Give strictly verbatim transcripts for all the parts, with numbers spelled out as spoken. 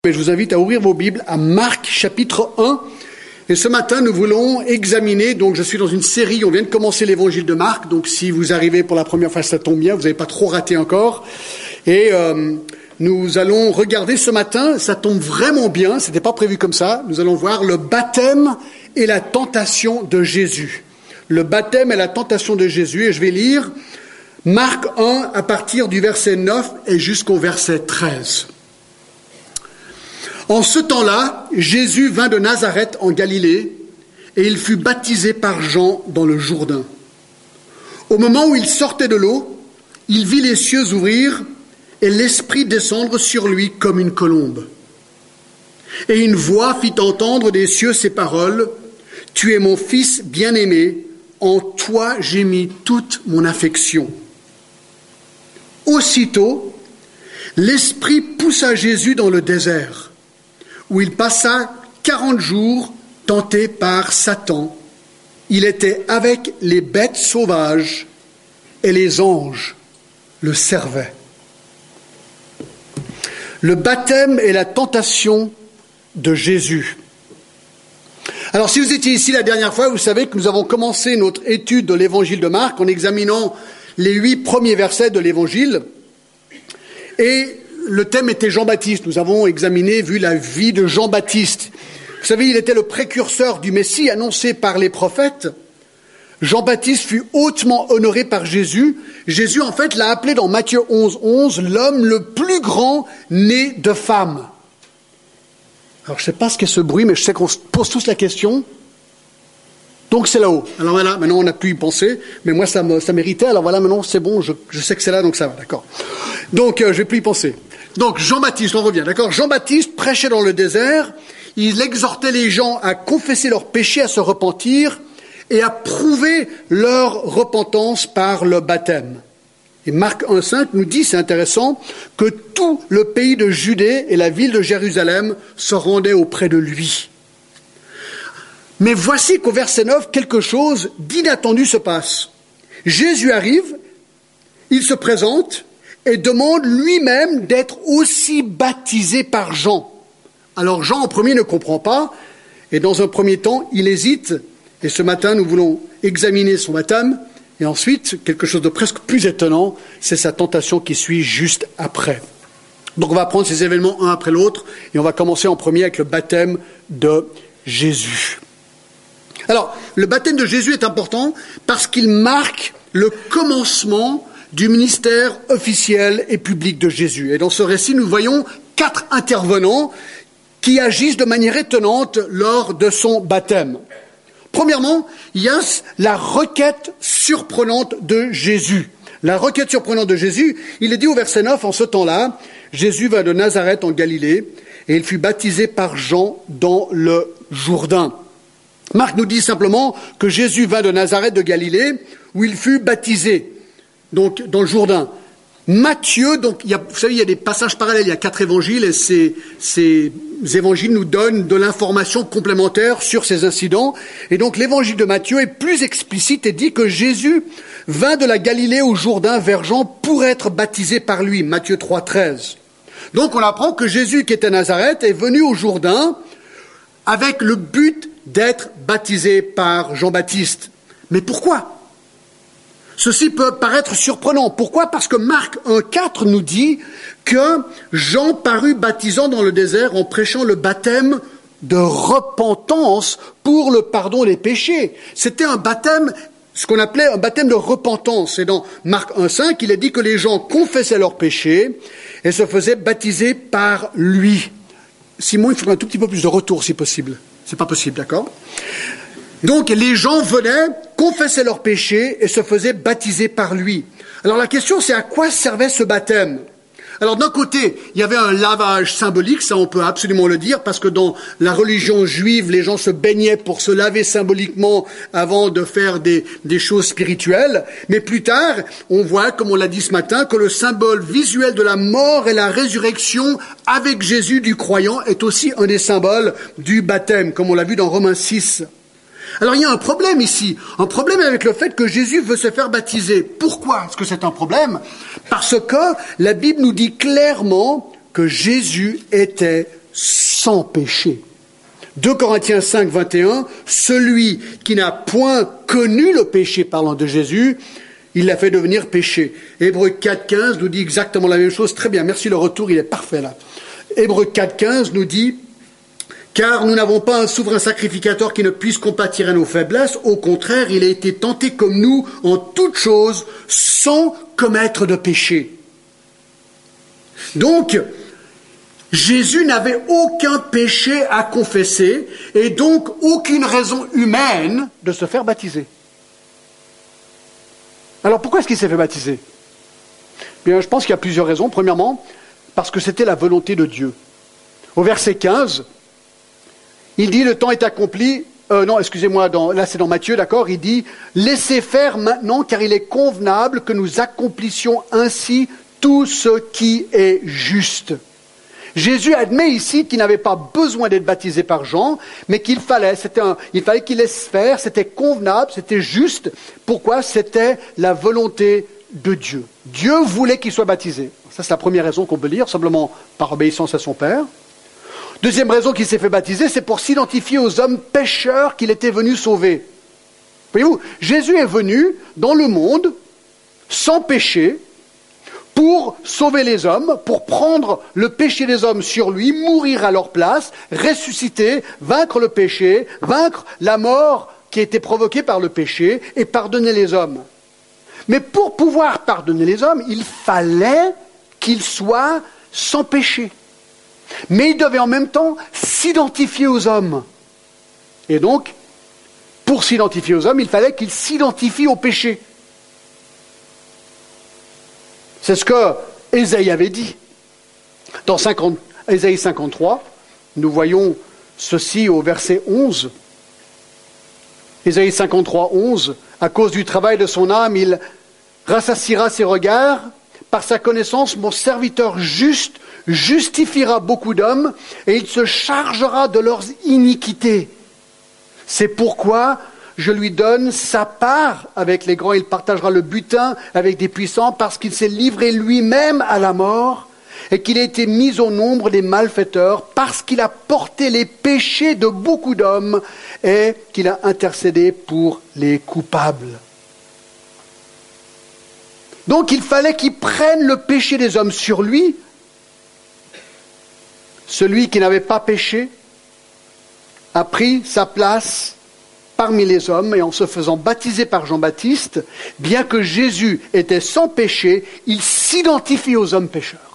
Mais je vous invite à ouvrir vos Bibles à Marc chapitre un. Et ce matin, nous voulons examiner, donc je suis dans une série, on vient de commencer l'évangile de Marc, donc si vous arrivez pour la première fois, ça tombe bien, vous n'avez pas trop raté encore. Et euh, nous allons regarder ce matin, ça tombe vraiment bien, c'était pas prévu comme ça, nous allons voir le baptême et la tentation de Jésus. Le baptême et la tentation de Jésus, et je vais lire Marc un à partir du verset neuf et jusqu'au verset treize. En ce temps-là, Jésus vint de Nazareth en Galilée et il fut baptisé par Jean dans le Jourdain. Au moment où il sortait de l'eau, il vit les cieux ouvrir et l'Esprit descendre sur lui comme une colombe. Et une voix fit entendre des cieux ces paroles : « Tu es mon Fils bien-aimé, en toi j'ai mis toute mon affection. » Aussitôt, l'Esprit poussa Jésus dans le désert, où il passa quarante jours tenté par Satan. Il était avec les bêtes sauvages et les anges le servaient. Le baptême et la tentation de Jésus. Alors, si vous étiez ici la dernière fois, vous savez que nous avons commencé notre étude de l'évangile de Marc en examinant les huit premiers versets de l'évangile. Et le thème était Jean-Baptiste. Nous avons examiné, vu la vie de Jean-Baptiste. Vous savez, il était le précurseur du Messie annoncé par les prophètes. Jean-Baptiste fut hautement honoré par Jésus. Jésus, en fait, l'a appelé dans Matthieu onze, onze, l'homme le plus grand né de femme. Alors, je ne sais pas ce qu'est ce bruit, mais je sais qu'on se pose tous la question. Donc, c'est là-haut. Alors voilà, maintenant, on a pu y penser. Mais moi, ça, me, ça méritait. Alors voilà, maintenant, c'est bon, je, je sais que c'est là, donc ça va, d'accord. Donc, euh, je vais plus y penser. Donc, Jean-Baptiste, on revient, d'accord. Jean-Baptiste prêchait dans le désert. Il exhortait les gens à confesser leurs péchés, à se repentir et à prouver leur repentance par le baptême. Et Marc un cinq nous dit, c'est intéressant, que tout le pays de Judée et la ville de Jérusalem se rendaient auprès de lui. Mais voici qu'au verset neuf, quelque chose d'inattendu se passe. Jésus arrive, il se présente et demande lui-même d'être aussi baptisé par Jean. Alors Jean, en premier, ne comprend pas, et dans un premier temps, il hésite, et ce matin, nous voulons examiner son baptême, et ensuite, quelque chose de presque plus étonnant, c'est sa tentation qui suit juste après. Donc on va prendre ces événements un après l'autre, et on va commencer en premier avec le baptême de Jésus. Alors, le baptême de Jésus est important parce qu'il marque le commencement du ministère officiel et public de Jésus. Et dans ce récit, nous voyons quatre intervenants qui agissent de manière étonnante lors de son baptême. Premièrement, il y a la requête surprenante de Jésus. La requête surprenante de Jésus, il est dit au verset neuf, en ce temps-là, Jésus vint de Nazareth en Galilée et il fut baptisé par Jean dans le Jourdain. Marc nous dit simplement que Jésus vint de Nazareth de Galilée où il fut baptisé, donc dans le Jourdain. Matthieu, donc, il y a, vous savez, il y a des passages parallèles, il y a quatre évangiles et ces, ces évangiles nous donnent de l'information complémentaire sur ces incidents. Et donc l'évangile de Matthieu est plus explicite et dit que Jésus vint de la Galilée au Jourdain vers Jean pour être baptisé par lui, Matthieu trois, treize. Donc on apprend que Jésus, qui était à Nazareth, est venu au Jourdain avec le but d'être baptisé par Jean-Baptiste. Mais pourquoi ? Ceci peut paraître surprenant. Pourquoi ? Parce que Marc un quatre nous dit que Jean parut baptisant dans le désert en prêchant le baptême de repentance pour le pardon des péchés. C'était un baptême, ce qu'on appelait un baptême de repentance. Et dans Marc un cinq, il est dit que les gens confessaient leurs péchés et se faisaient baptiser par lui. Simon, il faudrait un tout petit peu plus de retour si possible. C'est pas possible, d'accord ? Donc les gens venaient, confessaient leurs péchés et se faisaient baptiser par lui. Alors la question c'est à quoi servait ce baptême ? Alors d'un côté, il y avait un lavage symbolique, ça on peut absolument le dire, parce que dans la religion juive, les gens se baignaient pour se laver symboliquement avant de faire des, des choses spirituelles. Mais plus tard, on voit, comme on l'a dit ce matin, que le symbole visuel de la mort et la résurrection avec Jésus du croyant est aussi un des symboles du baptême, comme on l'a vu dans Romains six. Alors il y a un problème ici, un problème avec le fait que Jésus veut se faire baptiser. Pourquoi est-ce que c'est un problème ? Parce que la Bible nous dit clairement que Jésus était sans péché. deux Corinthiens cinq, vingt et un, celui qui n'a point connu le péché, parlant de Jésus, il l'a fait devenir péché. Hébreux quatre, quinze nous dit exactement la même chose. Très bien, merci, le retour, il est parfait là. Hébreux quatre, quinze nous dit, car nous n'avons pas un souverain sacrificateur qui ne puisse compatir à nos faiblesses. Au contraire, il a été tenté comme nous en toutes choses, sans commettre de péché. Donc, Jésus n'avait aucun péché à confesser et donc aucune raison humaine de se faire baptiser. Alors pourquoi est-ce qu'il s'est fait baptiser ? Bien, je pense qu'il y a plusieurs raisons. Premièrement, parce que c'était la volonté de Dieu. Au verset quinze, il dit « Le temps est accompli ». Euh, non, excusez-moi, dans, là c'est dans Matthieu, d'accord ? Il dit « Laissez faire maintenant, car il est convenable que nous accomplissions ainsi tout ce qui est juste. » Jésus admet ici qu'il n'avait pas besoin d'être baptisé par Jean, mais qu'il fallait, c'était un, il fallait qu'il laisse faire, c'était convenable, c'était juste. Pourquoi ? C'était la volonté de Dieu. Dieu voulait qu'il soit baptisé. Ça, c'est la première raison qu'on peut lire, simplement par obéissance à son Père. Deuxième raison qu'il s'est fait baptiser, c'est pour s'identifier aux hommes pécheurs qu'il était venu sauver. Voyez-vous, Jésus est venu dans le monde sans péché, pour sauver les hommes, pour prendre le péché des hommes sur lui, mourir à leur place, ressusciter, vaincre le péché, vaincre la mort qui a été provoquée par le péché et pardonner les hommes. Mais pour pouvoir pardonner les hommes, il fallait qu'il soit sans péché. Mais il devait en même temps s'identifier aux hommes. Et donc, pour s'identifier aux hommes, il fallait qu'il s'identifie au péché. C'est ce que Ésaïe avait dit. Dans cinquante, Ésaïe cinquante-trois, nous voyons ceci au verset onze. Ésaïe cinquante-trois, onze, à cause du travail de son âme, il rassassiera ses regards. Par sa connaissance, mon serviteur juste justifiera beaucoup d'hommes et il se chargera de leurs iniquités. C'est pourquoi je lui donne sa part avec les grands, il partagera le butin avec des puissants parce qu'il s'est livré lui-même à la mort et qu'il a été mis au nombre des malfaiteurs parce qu'il a porté les péchés de beaucoup d'hommes et qu'il a intercédé pour les coupables. Donc il fallait qu'il prenne le péché des hommes sur lui. Celui qui n'avait pas péché a pris sa place parmi les hommes et en se faisant baptiser par Jean-Baptiste, bien que Jésus était sans péché, il s'identifie aux hommes pécheurs.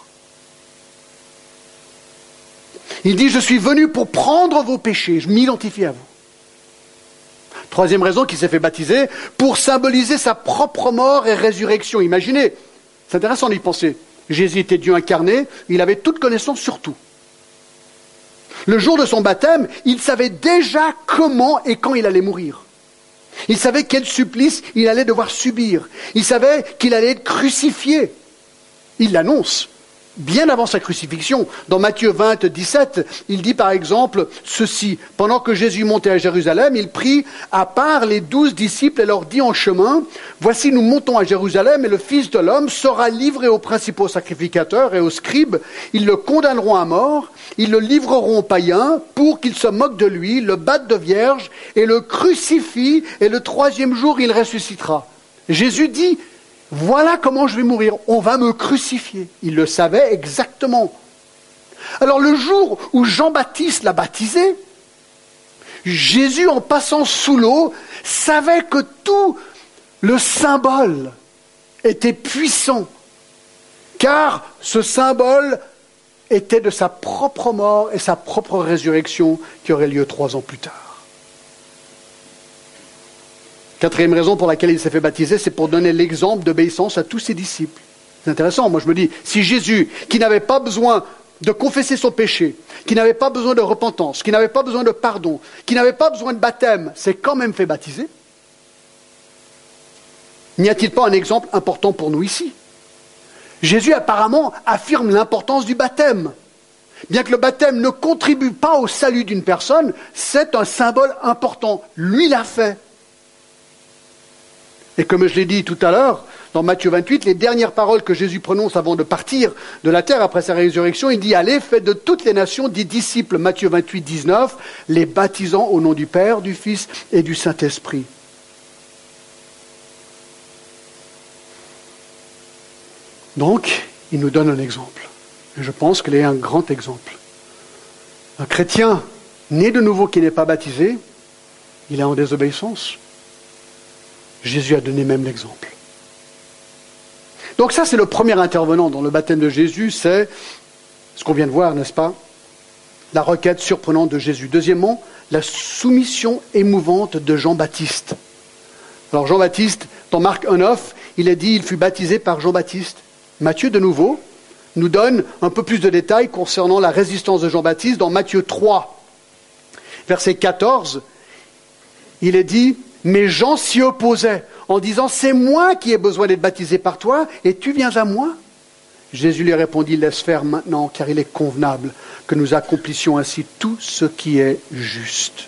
Il dit, je suis venu pour prendre vos péchés, je m'identifie à vous. Troisième raison qu'il s'est fait baptiser, pour symboliser sa propre mort et résurrection. Imaginez, c'est intéressant d'y penser. Jésus était Dieu incarné, il avait toute connaissance sur tout. Le jour de son baptême, il savait déjà comment et quand il allait mourir. Il savait quel supplice il allait devoir subir. Il savait qu'il allait être crucifié. Il l'annonce bien avant sa crucifixion. Dans Matthieu vingt, dix-sept, il dit par exemple ceci. Pendant que Jésus montait à Jérusalem, il prit à part les douze disciples et leur dit en chemin, « Voici, nous montons à Jérusalem et le Fils de l'homme sera livré aux principaux sacrificateurs et aux scribes. Ils le condamneront à mort, ils le livreront aux païens pour qu'ils se moquent de lui, le battent de vierge et le crucifient et le troisième jour il ressuscitera. » Jésus dit, voilà comment je vais mourir, on va me crucifier. Il le savait exactement. Alors le jour où Jean-Baptiste l'a baptisé, Jésus, en passant sous l'eau, savait que tout le symbole était puissant, car ce symbole était de sa propre mort et sa propre résurrection qui aurait lieu trois ans plus tard. Quatrième raison pour laquelle il s'est fait baptiser, c'est pour donner l'exemple d'obéissance à tous ses disciples. C'est intéressant, moi je me dis, si Jésus, qui n'avait pas besoin de confesser son péché, qui n'avait pas besoin de repentance, qui n'avait pas besoin de pardon, qui n'avait pas besoin de baptême, s'est quand même fait baptiser, n'y a-t-il pas un exemple important pour nous ici ? Jésus apparemment affirme l'importance du baptême. Bien que le baptême ne contribue pas au salut d'une personne, c'est un symbole important. Lui l'a fait. Et comme je l'ai dit tout à l'heure, dans Matthieu vingt-huit, les dernières paroles que Jésus prononce avant de partir de la terre après sa résurrection. Il dit « Allez, faites de toutes les nations des disciples », Matthieu vingt-huit, dix-neuf, les baptisant au nom du Père, du Fils et du Saint-Esprit. Donc, il nous donne un exemple. Et je pense qu'il est un grand exemple. Un chrétien né de nouveau qui n'est pas baptisé, il est en désobéissance. Jésus a donné même l'exemple. Donc ça, c'est le premier intervenant dans le baptême de Jésus, c'est ce qu'on vient de voir, n'est-ce pas? La requête surprenante de Jésus. Deuxièmement, la soumission émouvante de Jean-Baptiste. Alors Jean-Baptiste, dans Marc un neuf, il est dit, il fut baptisé par Jean-Baptiste. Matthieu, de nouveau, nous donne un peu plus de détails concernant la résistance de Jean-Baptiste. Dans Matthieu trois, verset quatorze, il est dit, mais Jean s'y opposait en disant, c'est moi qui ai besoin d'être baptisé par toi et tu viens à moi? Jésus lui répondit, laisse faire maintenant, car il est convenable que nous accomplissions ainsi tout ce qui est juste.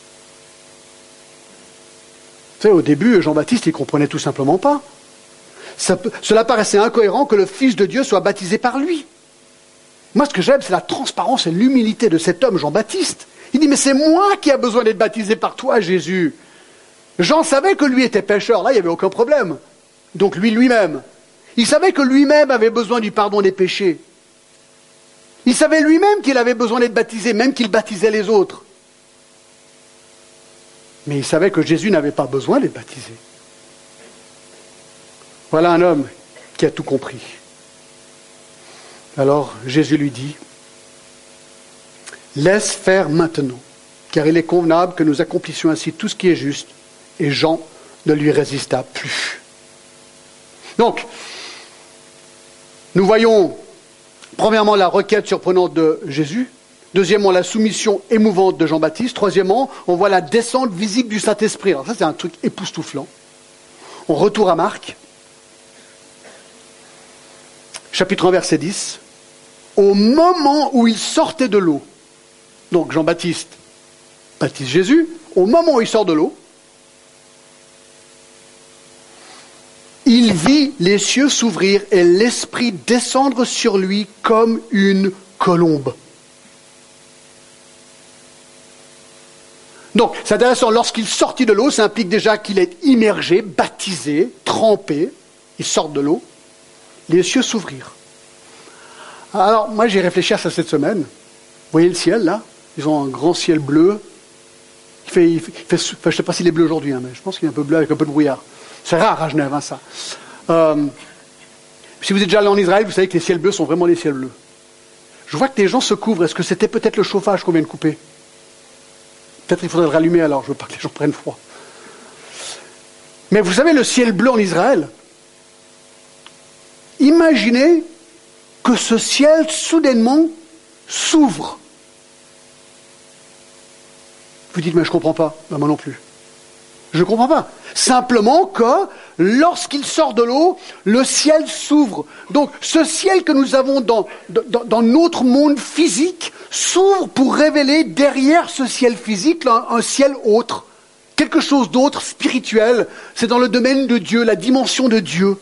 Tu sais, au début, Jean-Baptiste, il ne comprenait tout simplement pas. Ça, cela paraissait incohérent que le Fils de Dieu soit baptisé par lui. Moi, ce que j'aime, c'est la transparence et l'humilité de cet homme, Jean-Baptiste. Il dit, mais c'est moi qui ai besoin d'être baptisé par toi, Jésus. Jean savait que lui était pécheur, là, il n'y avait aucun problème. Donc lui, lui-même. Il savait que lui-même avait besoin du pardon des péchés. Il savait lui-même qu'il avait besoin d'être baptisé, même qu'il baptisait les autres. Mais il savait que Jésus n'avait pas besoin d'être baptisé. Voilà un homme qui a tout compris. Alors Jésus lui dit, laisse faire maintenant, car il est convenable que nous accomplissions ainsi tout ce qui est juste. Et Jean ne lui résista plus. Donc, nous voyons, premièrement, la requête surprenante de Jésus. Deuxièmement, la soumission émouvante de Jean-Baptiste. Troisièmement, on voit la descente visible du Saint-Esprit. Alors ça, c'est un truc époustouflant. On retourne à Marc. Chapitre un, verset dix. Au moment où il sortait de l'eau, donc Jean-Baptiste baptise Jésus, au moment où il sort de l'eau, il vit les cieux s'ouvrir et l'Esprit descendre sur lui comme une colombe. Donc, c'est intéressant, lorsqu'il sortit de l'eau, ça implique déjà qu'il est immergé, baptisé, trempé, il sort de l'eau, les cieux s'ouvrirent. Alors, moi j'ai réfléchi à ça cette semaine. Vous voyez le ciel là? Ils ont un grand ciel bleu. Il fait, il fait, il fait enfin, je ne sais pas s'il est bleu aujourd'hui, hein, mais je pense qu'il est un peu bleu avec un peu de brouillard. C'est rare à Genève, hein, ça. Euh, si vous êtes déjà allé en Israël, vous savez que les ciels bleus sont vraiment les ciels bleus. Je vois que les gens se couvrent. Est-ce que c'était peut-être le chauffage qu'on vient de couper? Peut-être qu'il faudrait le rallumer alors, je ne veux pas que les gens prennent froid. Mais vous savez, le ciel bleu en Israël, imaginez que ce ciel, soudainement, s'ouvre. Vous dites, mais je ne comprends pas. Ben, moi non plus. Je ne comprends pas. Simplement que, lorsqu'il sort de l'eau, le ciel s'ouvre. Donc, ce ciel que nous avons dans, dans, dans notre monde physique s'ouvre pour révéler derrière ce ciel physique un, un ciel autre. Quelque chose d'autre, spirituel. C'est dans le domaine de Dieu, la dimension de Dieu.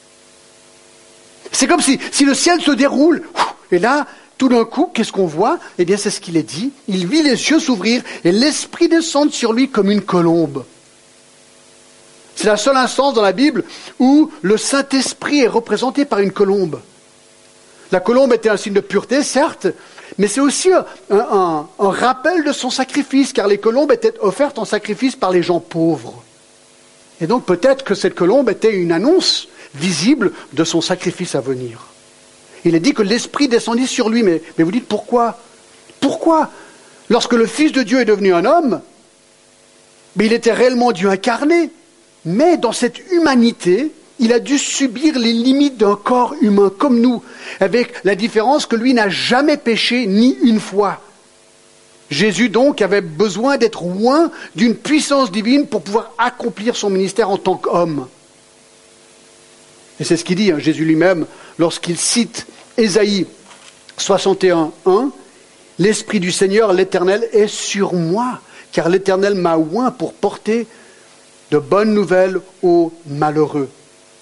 C'est comme si, si le ciel se déroule, et là, tout d'un coup, qu'est-ce qu'on voit? Eh bien, c'est ce qu'il est dit. Il vit les cieux s'ouvrir et l'Esprit descendre sur lui comme une colombe. C'est la seule instance dans la Bible où le Saint-Esprit est représenté par une colombe. La colombe était un signe de pureté, certes, mais c'est aussi un, un, un rappel de son sacrifice, car les colombes étaient offertes en sacrifice par les gens pauvres. Et donc peut-être que cette colombe était une annonce visible de son sacrifice à venir. Il est dit que l'Esprit descendit sur lui, mais, mais vous dites pourquoi? Pourquoi? Lorsque le Fils de Dieu est devenu un homme, mais il était réellement Dieu incarné, mais dans cette humanité, il a dû subir les limites d'un corps humain comme nous, avec la différence que lui n'a jamais péché ni une fois. Jésus donc avait besoin d'être loin d'une puissance divine pour pouvoir accomplir son ministère en tant qu'homme. Et c'est ce qu'il dit, hein, Jésus lui-même, lorsqu'il cite Ésaïe soixante et un, un, « L'Esprit du Seigneur, l'Éternel, est sur moi, car l'Éternel m'a oint pour porter de bonnes nouvelles aux malheureux.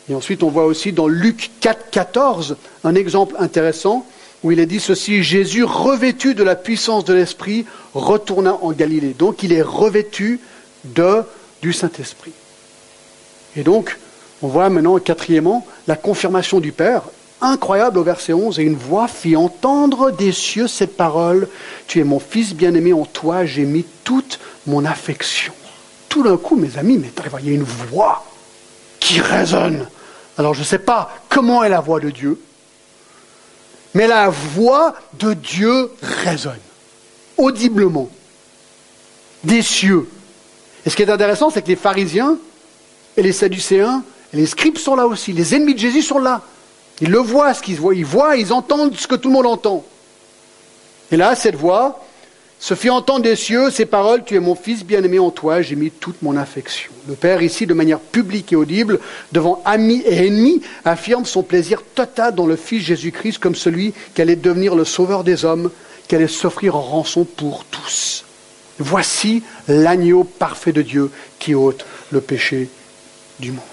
Et ensuite, on voit aussi dans Luc quatre, quatorze, un exemple intéressant, où il est dit ceci, Jésus, revêtu de la puissance de l'Esprit, retourna en Galilée. Donc, il est revêtu de, du Saint-Esprit. Et donc, on voit maintenant, quatrièmement, la confirmation du Père, incroyable au verset onze, et une voix fit entendre des cieux cette parole, tu es mon Fils bien-aimé, en toi j'ai mis toute mon affection. Tout d'un coup, mes amis, mais il y a une voix qui résonne. Alors, je ne sais pas comment est la voix de Dieu, mais la voix de Dieu résonne, audiblement, des cieux. Et ce qui est intéressant, c'est que les pharisiens et les sadducéens et les scribes sont là aussi. Les ennemis de Jésus sont là. Ils le voient, ce qu'ils voient. Ils voient, ils entendent ce que tout le monde entend. Et là, cette voix se fit entendre des cieux ces paroles, tu es mon Fils bien-aimé, en toi j'ai mis toute mon affection. Le Père ici, de manière publique et audible, devant amis et ennemis, affirme son plaisir total dans le Fils Jésus-Christ comme celui qui allait devenir le sauveur des hommes, qui allait s'offrir en rançon pour tous. Voici l'agneau parfait de Dieu qui ôte le péché du monde.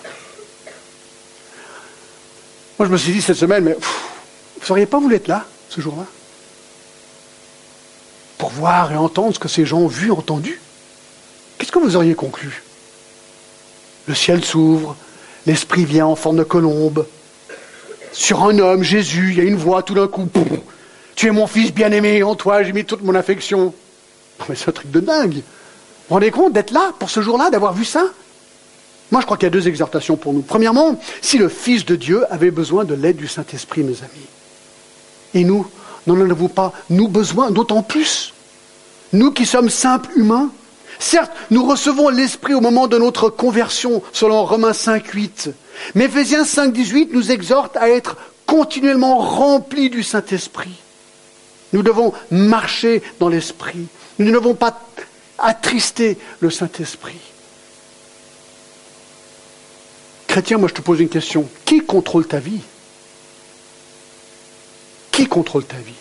Moi je me suis dit cette semaine, mais pff, vous n'auriez pas voulu être là, ce jour-là ? Pour voir et entendre ce que ces gens ont vu, entendu. Qu'est-ce que vous auriez conclu ? Le ciel s'ouvre, l'Esprit vient en forme de colombe. Sur un homme, Jésus, il y a une voix tout d'un coup. Pouf, tu es mon Fils bien-aimé, en toi j'ai mis toute mon affection. Non, mais c'est un truc de dingue. Vous vous rendez compte d'être là, pour ce jour-là, d'avoir vu ça ? Moi, je crois qu'il y a deux exhortations pour nous. Premièrement, si le Fils de Dieu avait besoin de l'aide du Saint-Esprit, mes amis, et nous, n'en avons pas, nous, besoin, d'autant plus. Nous qui sommes simples humains, certes, nous recevons l'Esprit au moment de notre conversion, selon Romains cinq, huit. Mais Éphésiens cinq, dix-huit nous exhorte à être continuellement remplis du Saint-Esprit. Nous devons marcher dans l'Esprit. Nous ne devons pas attrister le Saint-Esprit. Chrétien, moi je te pose une question. Qui contrôle ta vie ? Qui contrôle ta vie ?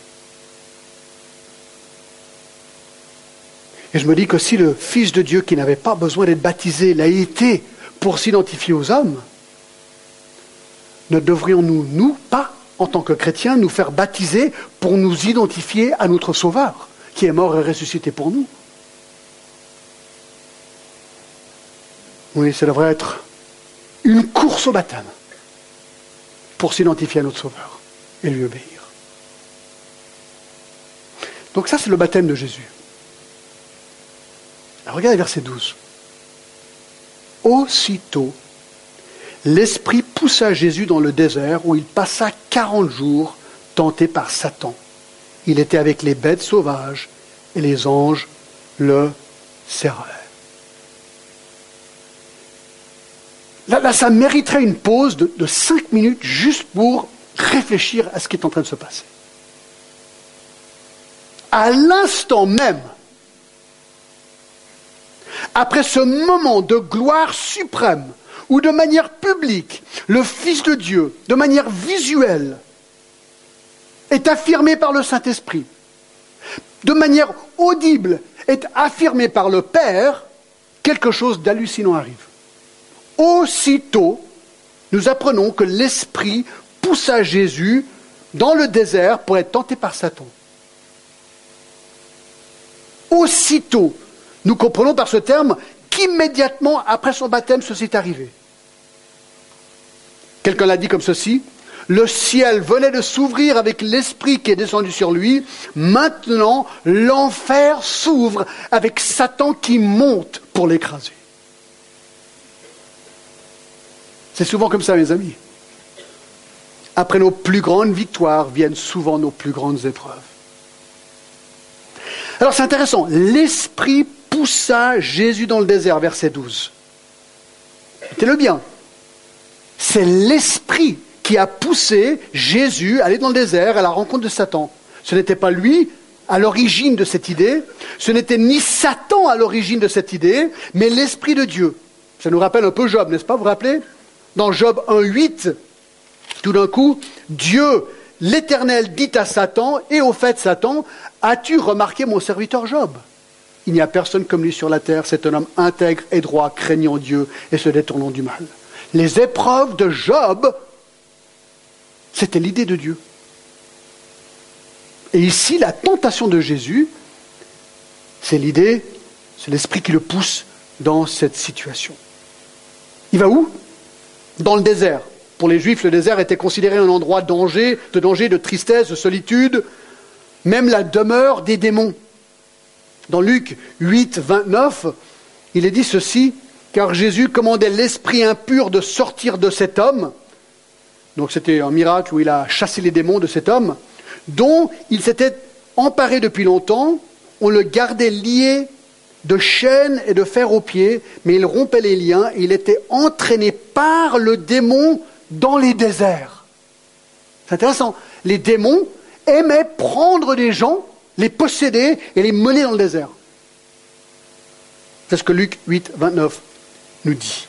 Et je me dis que si le Fils de Dieu, qui n'avait pas besoin d'être baptisé, l'a été pour s'identifier aux hommes, ne devrions-nous, nous, pas, en tant que chrétiens, nous faire baptiser pour nous identifier à notre Sauveur, qui est mort et ressuscité pour nous ? Oui, ça devrait être une course au baptême pour s'identifier à notre Sauveur et lui obéir. Donc ça, c'est le baptême de Jésus. Alors regardez verset douze. Aussitôt, l'Esprit poussa Jésus dans le désert où il passa quarante jours tenté par Satan. Il était avec les bêtes sauvages et les anges le servaient. Là, là, ça mériterait une pause de, de cinq minutes juste pour réfléchir à ce qui est en train de se passer. À l'instant même, après ce moment de gloire suprême, où de manière publique, le Fils de Dieu, de manière visuelle, est affirmé par le Saint-Esprit, de manière audible, est affirmé par le Père, quelque chose d'hallucinant arrive. Aussitôt, nous apprenons que l'Esprit poussa Jésus dans le désert pour être tenté par Satan. Aussitôt, nous comprenons par ce terme qu'immédiatement après son baptême, ceci est arrivé. Quelqu'un l'a dit comme ceci, le ciel venait de s'ouvrir avec l'Esprit qui est descendu sur lui, maintenant l'enfer s'ouvre avec Satan qui monte pour l'écraser. C'est souvent comme ça, mes amis. Après nos plus grandes victoires viennent souvent nos plus grandes épreuves. Alors c'est intéressant, l'Esprit poussa Jésus dans le désert, verset douze. Écoutez-le bien. C'est l'Esprit qui a poussé Jésus à aller dans le désert à la rencontre de Satan. Ce n'était pas lui à l'origine de cette idée, ce n'était ni Satan à l'origine de cette idée, mais l'Esprit de Dieu. Ça nous rappelle un peu Job, n'est-ce pas, vous vous rappelez ? Dans Job un, huit, tout d'un coup, Dieu, l'Éternel, dit à Satan, et au fait Satan, as-tu remarqué mon serviteur Job ? Il n'y a personne comme lui sur la terre, c'est un homme intègre et droit, craignant Dieu et se détournant du mal. Les épreuves de Job, c'était l'idée de Dieu. Et ici, la tentation de Jésus, c'est l'idée, c'est l'esprit qui le pousse dans cette situation. Il va où? Dans le désert. Pour les Juifs, le désert était considéré un endroit de danger, de danger, de tristesse, de solitude, même la demeure des démons. Dans Luc huit, vingt-neuf, il est dit ceci, car Jésus commandait l'esprit impur de sortir de cet homme. Donc c'était un miracle où il a chassé les démons de cet homme, dont il s'était emparé depuis longtemps. On le gardait lié de chaînes et de fer aux pieds, mais il rompait les liens et il était entraîné par le démon dans les déserts. C'est intéressant. Les démons aimaient prendre des gens, les posséder et les mener dans le désert. C'est ce que Luc huit, vingt-neuf nous dit.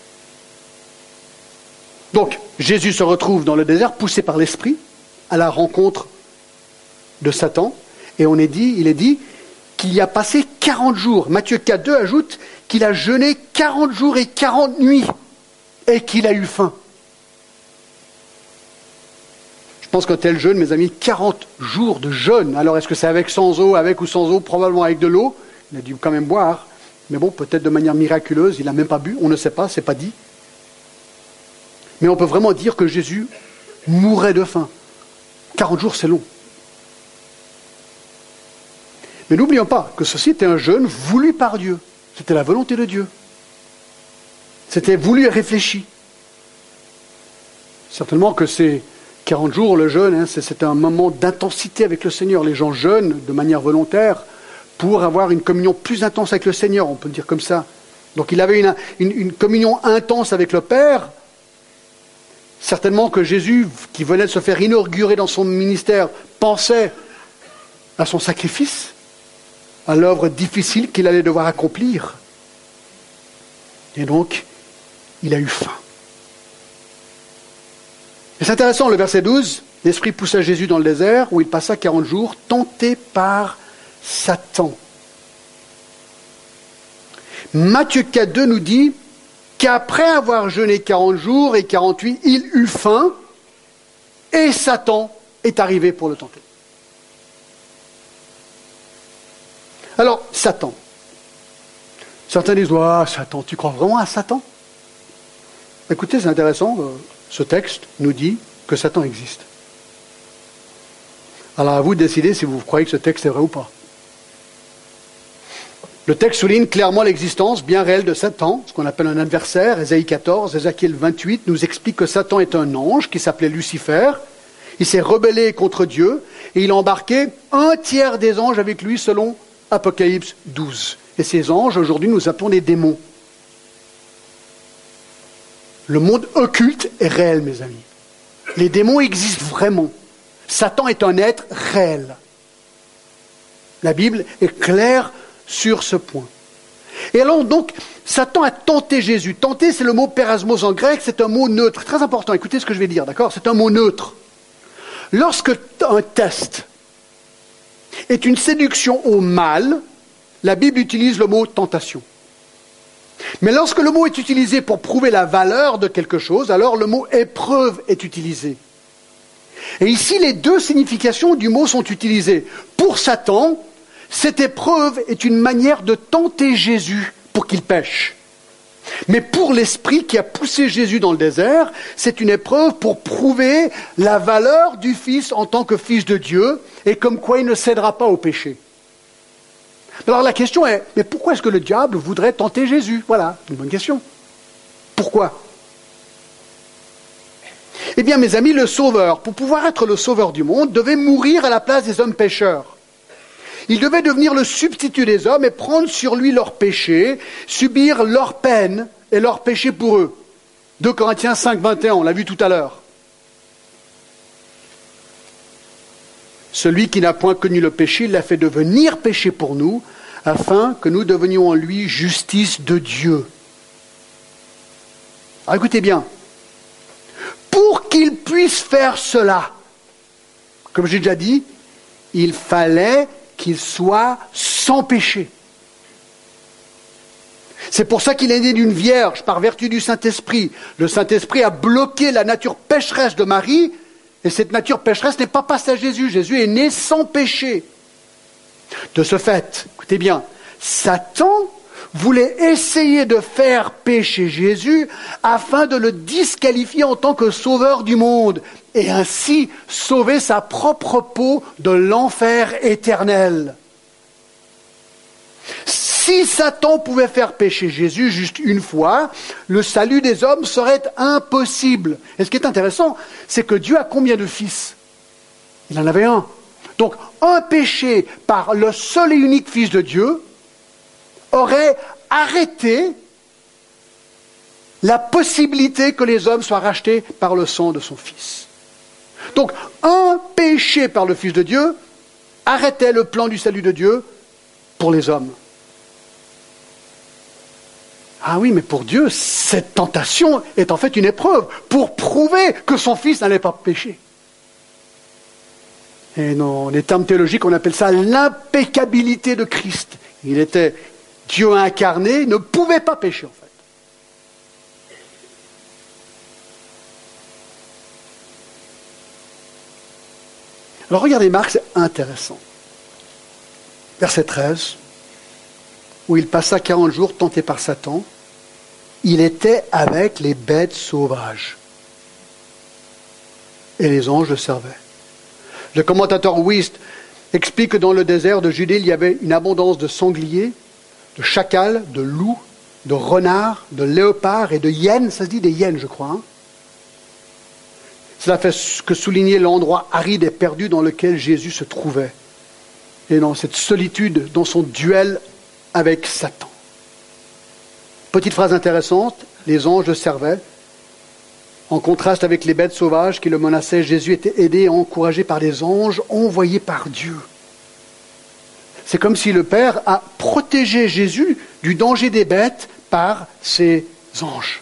Donc, Jésus se retrouve dans le désert, poussé par l'esprit, à la rencontre de Satan. Et on est dit, il est dit qu'il y a passé quarante jours. Matthieu quatre, deux ajoute qu'il a jeûné quarante jours et quarante nuits et qu'il a eu faim. Je pense qu'un tel jeûne, mes amis, quarante jours de jeûne. Alors, est-ce que c'est avec sans eau, avec ou sans eau? Probablement avec de l'eau. Il a dû quand même boire. Mais bon, peut-être de manière miraculeuse, il n'a même pas bu. On ne sait pas, c'est pas dit. Mais on peut vraiment dire que Jésus mourait de faim. quarante jours, c'est long. Mais n'oublions pas que ceci était un jeûne voulu par Dieu. C'était la volonté de Dieu. C'était voulu et réfléchi. Certainement que ces quarante jours, le jeûne, hein, c'est, c'est un moment d'intensité avec le Seigneur. Les gens jeûnent de manière volontaire pour avoir une communion plus intense avec le Seigneur, on peut le dire comme ça. Donc il avait une, une, une communion intense avec le Père. Certainement que Jésus, qui venait de se faire inaugurer dans son ministère, pensait à son sacrifice, à l'œuvre difficile qu'il allait devoir accomplir. Et donc, il a eu faim. Et c'est intéressant, le verset douze, l'Esprit poussa Jésus dans le désert, où il passa quarante jours, tenté par Satan. Matthieu quatre, deux nous dit qu'après avoir jeûné quarante jours et quarante-huit, il eut faim, et Satan est arrivé pour le tenter. Alors, Satan. Certains disent, ah, Satan, tu crois vraiment à Satan? Écoutez, c'est intéressant, ce texte nous dit que Satan existe. Alors à vous de décider si vous croyez que ce texte est vrai ou pas. Le texte souligne clairement l'existence bien réelle de Satan, ce qu'on appelle un adversaire. Ésaïe quatorze, Ézéchiel vingt-huit nous explique que Satan est un ange qui s'appelait Lucifer. Il s'est rebellé contre Dieu et il a embarqué un tiers des anges avec lui selon Apocalypse douze. Et ces anges, aujourd'hui, nous appelons des démons. Le monde occulte est réel, mes amis. Les démons existent vraiment. Satan est un être réel. La Bible est claire sur ce point. Et alors, donc, Satan a tenté Jésus. Tenter, c'est le mot pérasmos en grec, c'est un mot neutre. Très important, écoutez ce que je vais dire, d'accord? C'est un mot neutre. Lorsque un test est une séduction au mal, la Bible utilise le mot tentation. Mais lorsque le mot est utilisé pour prouver la valeur de quelque chose, alors le mot épreuve est utilisé. Et ici, les deux significations du mot sont utilisées. Pour Satan, cette épreuve est une manière de tenter Jésus pour qu'il pêche. Mais pour l'Esprit qui a poussé Jésus dans le désert, c'est une épreuve pour prouver la valeur du Fils en tant que Fils de Dieu et comme quoi il ne cédera pas au péché. Alors la question est, mais pourquoi est-ce que le diable voudrait tenter Jésus? Voilà, une bonne question. Pourquoi? Eh bien, mes amis, le Sauveur, pour pouvoir être le Sauveur du monde, devait mourir à la place des hommes pécheurs. Il devait devenir le substitut des hommes et prendre sur lui leurs péchés, subir leur peine et leurs péchés pour eux. deux Corinthiens cinq, vingt et un, on l'a vu tout à l'heure. Celui qui n'a point connu le péché, il l'a fait devenir péché pour nous, afin que nous devenions en lui justice de Dieu. Alors écoutez bien, pour qu'il puisse faire cela, comme j'ai déjà dit, il fallait qu'il soit sans péché. C'est pour ça qu'il est né d'une vierge par vertu du Saint-Esprit. Le Saint-Esprit a bloqué la nature pécheresse de Marie, et cette nature pécheresse n'est pas passée à Jésus. Jésus est né sans péché. De ce fait, écoutez bien, Satan voulait essayer de faire pécher Jésus afin de le disqualifier en tant que sauveur du monde et ainsi sauver sa propre peau de l'enfer éternel. Si Satan pouvait faire pécher Jésus juste une fois, le salut des hommes serait impossible. Et ce qui est intéressant, c'est que Dieu a combien de fils? Il en avait un. Donc, un péché par le seul et unique Fils de Dieu aurait arrêté la possibilité que les hommes soient rachetés par le sang de son Fils. Donc, un péché par le Fils de Dieu arrêtait le plan du salut de Dieu pour les hommes. Ah oui, mais pour Dieu, cette tentation est en fait une épreuve pour prouver que son Fils n'allait pas pécher. Et dans les termes théologiques, on appelle ça l'impeccabilité de Christ. Il était Dieu incarné, il ne pouvait pas pécher en fait. Alors regardez Marc, c'est intéressant. Verset treize, où il passa quarante jours tenté par Satan, il était avec les bêtes sauvages. Et les anges le servaient. Le commentateur Wuest explique que dans le désert de Judée, il y avait une abondance de sangliers, de chacals, de loups, de renards, de léopards et de hyènes. Ça se dit des hyènes, je crois. Hein. Cela fait que souligner l'endroit aride et perdu dans lequel Jésus se trouvait. Et dans cette solitude, dans son duel avec Satan. Petite phrase intéressante, les anges le servaient. En contraste avec les bêtes sauvages qui le menaçaient, Jésus était aidé et encouragé par des anges envoyés par Dieu. C'est comme si le Père a protégé Jésus du danger des bêtes par ses anges.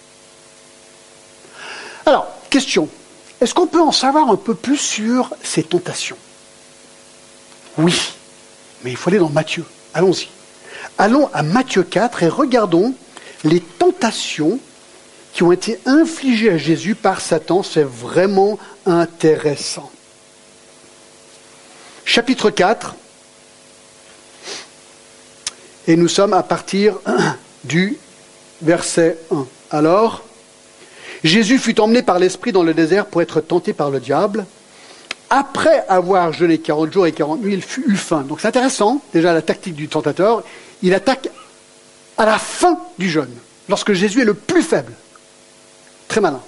Alors, question, est-ce qu'on peut en savoir un peu plus sur ces tentations? Oui, mais il faut aller dans Matthieu. Allons-y. Allons à Matthieu quatre et regardons les tentations qui ont été infligées à Jésus par Satan. C'est vraiment intéressant. Chapitre quatre, et nous sommes à partir du verset un. Alors, Jésus fut emmené par l'Esprit dans le désert pour être tenté par le diable. Après avoir jeûné quarante jours et quarante nuits, il fut eu faim. Donc c'est intéressant, déjà la tactique du tentateur. Il attaque à la fin du jeûne, lorsque Jésus est le plus faible. Très malin.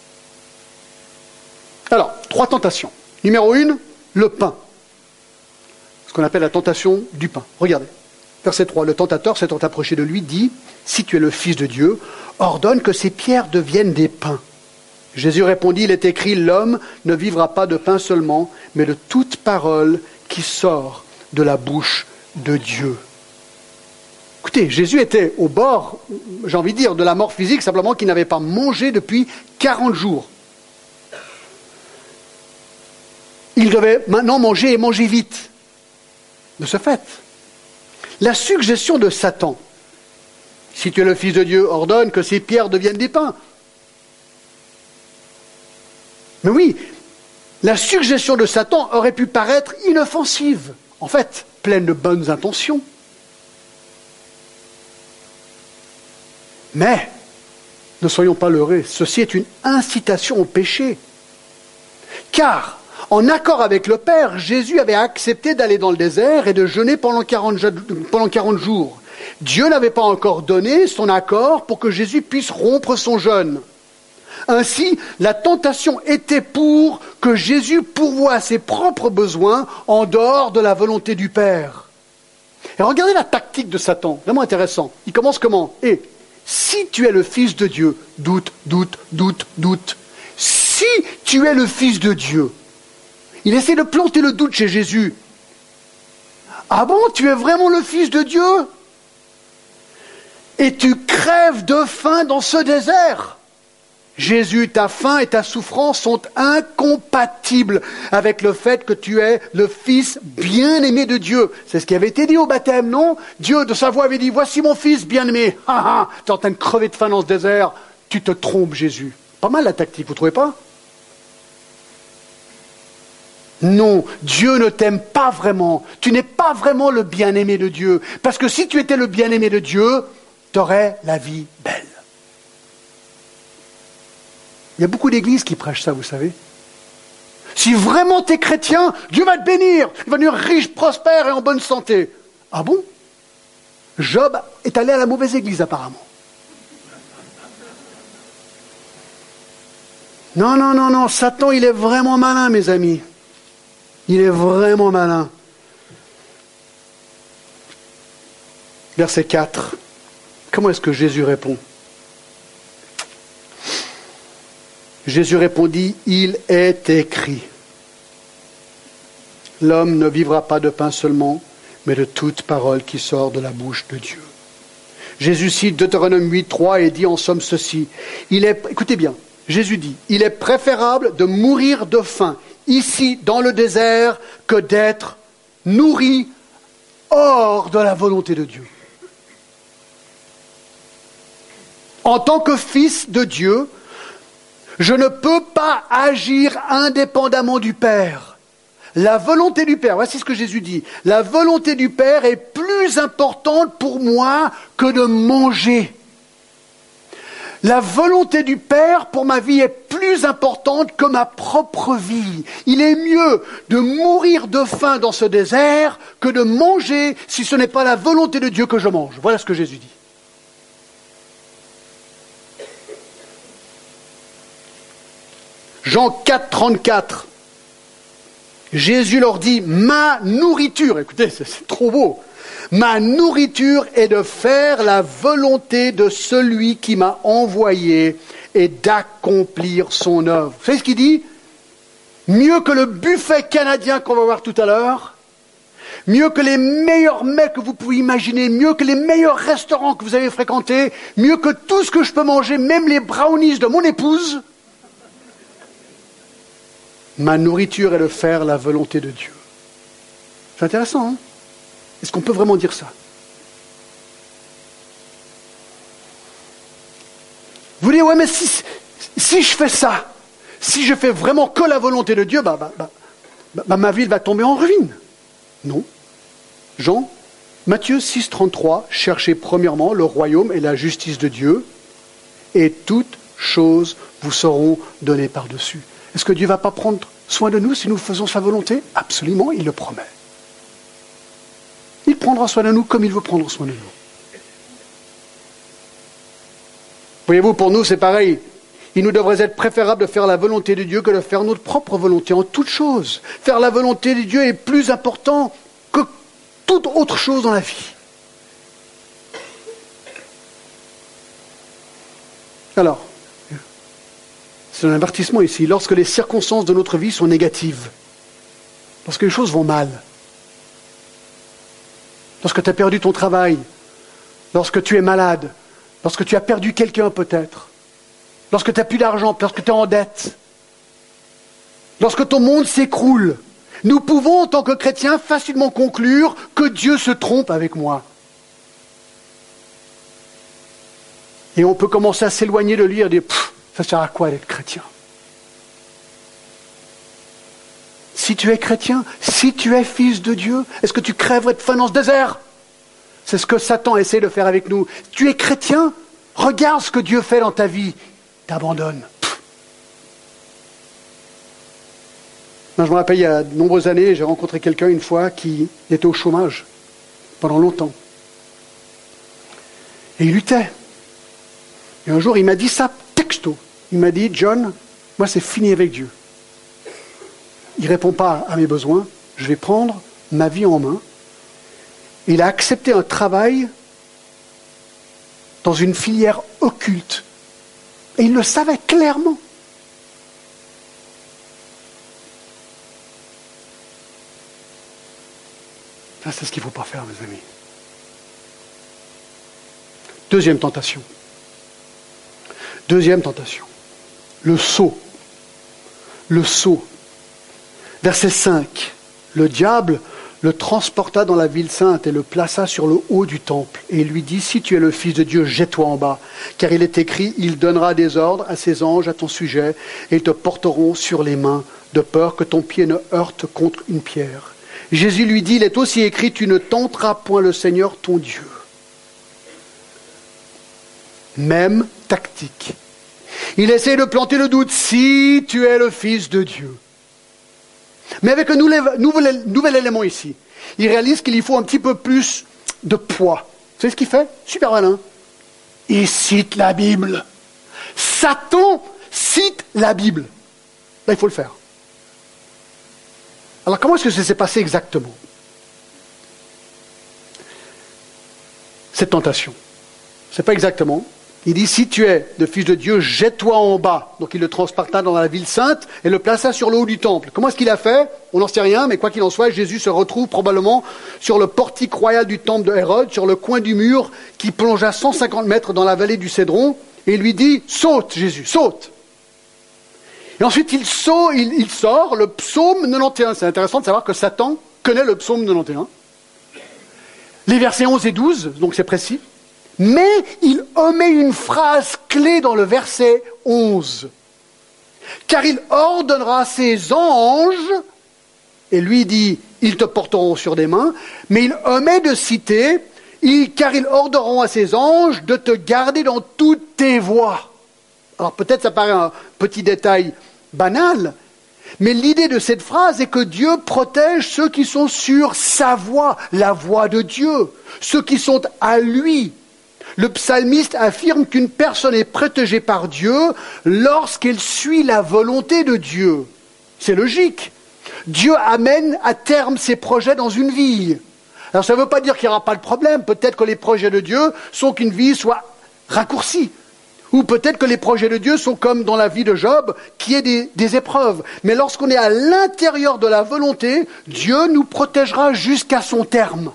Alors, trois tentations. Numéro une, le pain. Ce qu'on appelle la tentation du pain. Regardez. Verset trois. Le tentateur, s'étant approché de lui, dit, « Si tu es le Fils de Dieu, ordonne que ces pierres deviennent des pains. » Jésus répondit, « Il est écrit, l'homme ne vivra pas de pain seulement, mais de toute parole qui sort de la bouche de Dieu. » Écoutez, Jésus était au bord, j'ai envie de dire, de la mort physique, simplement qu'il n'avait pas mangé depuis quarante jours. Il devait maintenant manger et manger vite. De ce fait, la suggestion de Satan, si tu es le Fils de Dieu, ordonne que ces pierres deviennent des pains. Mais oui, la suggestion de Satan aurait pu paraître inoffensive, en fait, pleine de bonnes intentions. Mais, ne soyons pas leurrés, ceci est une incitation au péché. Car, en accord avec le Père, Jésus avait accepté d'aller dans le désert et de jeûner pendant quarante, pendant quarante jours. Dieu n'avait pas encore donné son accord pour que Jésus puisse rompre son jeûne. Ainsi, la tentation était pour que Jésus pourvoie ses propres besoins en dehors de la volonté du Père. Et regardez la tactique de Satan, vraiment intéressant. Il commence comment ? Et si tu es le Fils de Dieu, doute, doute, doute, doute. Si tu es le Fils de Dieu, il essaie de planter le doute chez Jésus. Ah bon, tu es vraiment le Fils de Dieu ? Et tu crèves de faim dans ce désert ? Jésus, ta faim et ta souffrance sont incompatibles avec le fait que tu es le Fils bien-aimé de Dieu. C'est ce qui avait été dit au baptême, non? Dieu, de sa voix, avait dit, voici mon Fils bien-aimé. Ah ah, tu es en train de crever de faim dans ce désert. Tu te trompes, Jésus. Pas mal la tactique, vous ne trouvez pas? Non, Dieu ne t'aime pas vraiment. Tu n'es pas vraiment le bien-aimé de Dieu. Parce que si tu étais le bien-aimé de Dieu, tu aurais la vie belle. Il y a beaucoup d'églises qui prêchent ça, vous savez. Si vraiment tu es chrétien, Dieu va te bénir. Il va devenir riche, prospère et en bonne santé. Ah bon? Job est allé à la mauvaise église apparemment. Non, non, non, non. Satan, il est vraiment malin, mes amis. Il est vraiment malin. Verset quatre. Comment est-ce que Jésus répond? Jésus répondit, il est écrit. L'homme ne vivra pas de pain seulement, mais de toute parole qui sort de la bouche de Dieu. Jésus cite Deutéronome huit, trois et dit en somme ceci. Il est, écoutez bien, Jésus dit, il est préférable de mourir de faim ici dans le désert que d'être nourri hors de la volonté de Dieu. En tant que fils de Dieu, je ne peux pas agir indépendamment du Père. La volonté du Père, voici ce que Jésus dit, la volonté du Père est plus importante pour moi que de manger. La volonté du Père pour ma vie est plus importante que ma propre vie. Il est mieux de mourir de faim dans ce désert que de manger si ce n'est pas la volonté de Dieu que je mange. Voilà ce que Jésus dit. Jean quatre, trente-quatre. Jésus leur dit, ma nourriture, écoutez, c'est, c'est trop beau, ma nourriture est de faire la volonté de celui qui m'a envoyé et d'accomplir son œuvre. Vous savez ce qu'il dit? Mieux que le buffet canadien qu'on va voir tout à l'heure, mieux que les meilleurs mets que vous pouvez imaginer, mieux que les meilleurs restaurants que vous avez fréquentés, mieux que tout ce que je peux manger, même les brownies de mon épouse, ma nourriture est de faire la volonté de Dieu. C'est intéressant, hein? Est-ce qu'on peut vraiment dire ça? Vous dites, ouais, mais si, si je fais ça, si je fais vraiment que la volonté de Dieu, bah, bah, bah, bah, ma vie va tomber en ruine. Non. Jean, Matthieu six, trente-trois, cherchez premièrement le royaume et la justice de Dieu, et toutes choses vous seront données par-dessus. Est-ce que Dieu ne va pas prendre soin de nous si nous faisons sa volonté? Absolument, il le promet. Il prendra soin de nous comme il veut prendre soin de nous. Voyez-vous, pour nous, c'est pareil. Il nous devrait être préférable de faire la volonté de Dieu que de faire notre propre volonté en toute chose. Faire la volonté de Dieu est plus important que toute autre chose dans la vie. Alors, c'est un avertissement ici. Lorsque les circonstances de notre vie sont négatives, lorsque les choses vont mal, lorsque tu as perdu ton travail, lorsque tu es malade, lorsque tu as perdu quelqu'un peut-être, lorsque tu n'as plus d'argent, lorsque tu es en dette, lorsque ton monde s'écroule, nous pouvons en tant que chrétiens facilement conclure que Dieu se trompe avec moi. Et on peut commencer à s'éloigner de lui et dire, ça sert à quoi d'être chrétien? Si tu es chrétien, si tu es fils de Dieu, est-ce que tu crèverais de faim dans ce désert? C'est ce que Satan essaie de faire avec nous. Tu es chrétien, regarde ce que Dieu fait dans ta vie. T'abandonnes. Moi, je me rappelle, il y a de nombreuses années, j'ai rencontré quelqu'un une fois qui était au chômage pendant longtemps. Et il luttait. Et un jour, il m'a dit ça texto. Il m'a dit, John, moi c'est fini avec Dieu. Il ne répond pas à mes besoins. Je vais prendre ma vie en main. Il a accepté un travail dans une filière occulte. Et il le savait clairement. Ça, c'est ce qu'il ne faut pas faire, mes amis. Deuxième tentation. Deuxième tentation. Le sceau. Le sceau. Verset cinq. Le diable le transporta dans la ville sainte et le plaça sur le haut du temple. Et il lui dit, si tu es le Fils de Dieu, jette-toi en bas. Car il est écrit, il donnera des ordres à ses anges à ton sujet, et ils te porteront sur les mains, de peur que ton pied ne heurte contre une pierre. Jésus lui dit, il est aussi écrit, tu ne tenteras point le Seigneur ton Dieu. Même tactique. Il essaie de planter le doute, si tu es le Fils de Dieu. Mais avec un nouvel, nouvel élément ici, il réalise qu'il y faut un petit peu plus de poids. Vous savez ce qu'il fait? Super malin. Il cite la Bible. Satan cite la Bible. Là, il faut le faire. Alors, comment est-ce que ça s'est passé exactement? Cette tentation. C'est pas exactement. Il dit, si tu es le Fils de Dieu, jette-toi en bas. Donc il le transporta dans la ville sainte et le plaça sur le haut du temple. Comment est-ce qu'il a fait? On n'en sait rien, mais quoi qu'il en soit, Jésus se retrouve probablement sur le portique royal du temple de Hérode, sur le coin du mur qui plongea cent cinquante mètres dans la vallée du Cédron, et il lui dit, saute Jésus, saute. Et ensuite il, saute, il, il sort le psaume quatre-vingt-onze. C'est intéressant de savoir que Satan connaît le psaume quatre-vingt-onze. Les versets onze et douze, donc c'est précis. Mais il omet une phrase clé dans le verset onze. Car il ordonnera ses anges, et lui dit, ils te porteront sur des mains, mais il omet de citer, il, car ils ordonneront à ses anges de te garder dans toutes tes voies. Alors peut-être ça paraît un petit détail banal, mais l'idée de cette phrase est que Dieu protège ceux qui sont sur sa voie, la voie de Dieu, ceux qui sont à lui. Le psalmiste affirme qu'une personne est protégée par Dieu lorsqu'elle suit la volonté de Dieu. C'est logique. Dieu amène à terme ses projets dans une vie. Alors ça ne veut pas dire qu'il n'y aura pas de problème. Peut-être que les projets de Dieu sont qu'une vie soit raccourcie. Ou peut-être que les projets de Dieu sont comme dans la vie de Job, qui est des, des épreuves. Mais lorsqu'on est à l'intérieur de la volonté, Dieu nous protégera jusqu'à son terme.